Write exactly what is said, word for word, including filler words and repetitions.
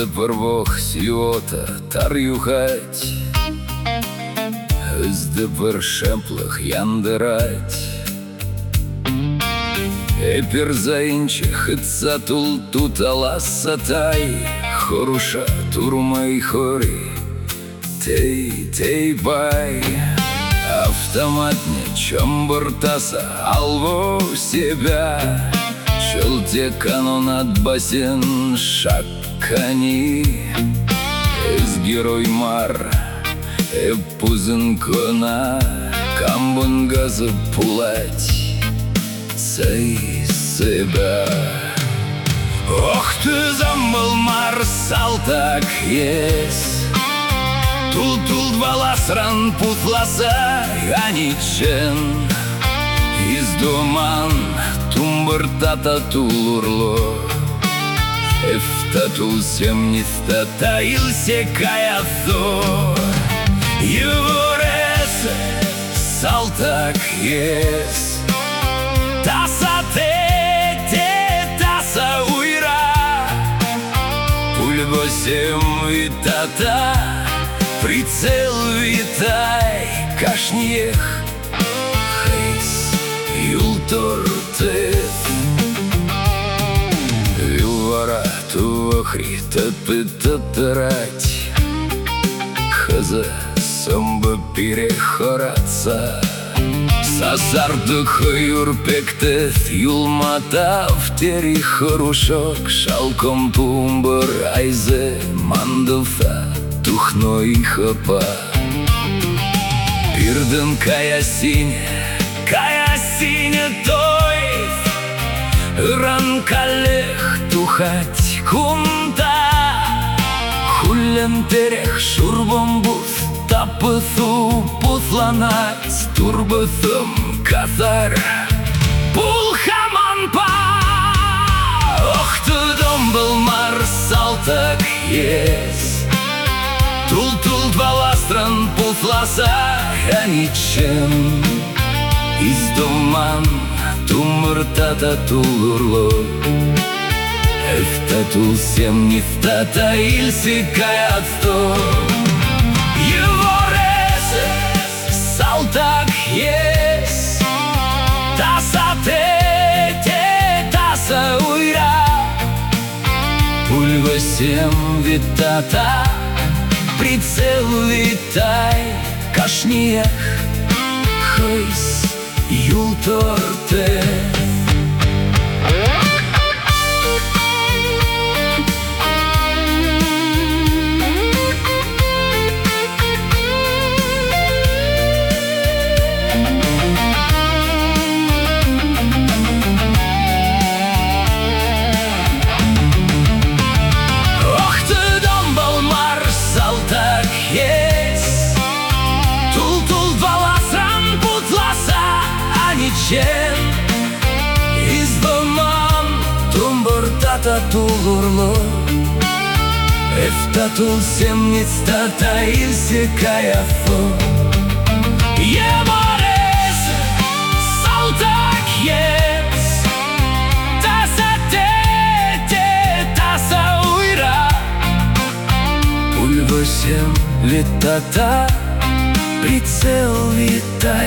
de vârvoh siota tarjuhать, de vârșemplăh iandărать. Епер заинчах ицатул тутала сатай, хоруша турмай хори, тей тей бай. Автоматне чомбуртаса алво себя, челте канонат басен шаккани. Эс герой мар эпузынкона камбунгазы пулать цей себя. Ох ты замыл марсал так есть, тул-тул баласран путласа ганичен. Из думан тумбыртата тулурло, эфтатул семниста таился каясо. Его ресе салтак есть, таса те те таса уйра, пульбо сем витата, прицел витай кашнех, хейс юлтортет. Вилвара туахри тапытатарать, хаза самбы перехораться. Сазардых юрпектес юлмата в тери хорошок, шалком тумбыр айзе мандылса тухной хапа. Пирдын кая сине, кая сине той, ранкалех тухать кунта. Хулен терех шурбом бус тапысу пусланать, турбысым казар пулхаман па. Ох ты дом был марсал так есть, тул-тул баластран пусласа ганичен. Из думан тумыртата тулурло, эфтатул семнистата ильси каяцто. Его ресе салтак есть, таса те те таса уйра, пульва сем витата, прицел витай кашнех, хейс юлторте. Из домам тумбыртата тулурло, эфтатул семнистата ильси каяфо. Его ресе салтак есть, таса те те таса уйра, пульво сем витата, прицел витай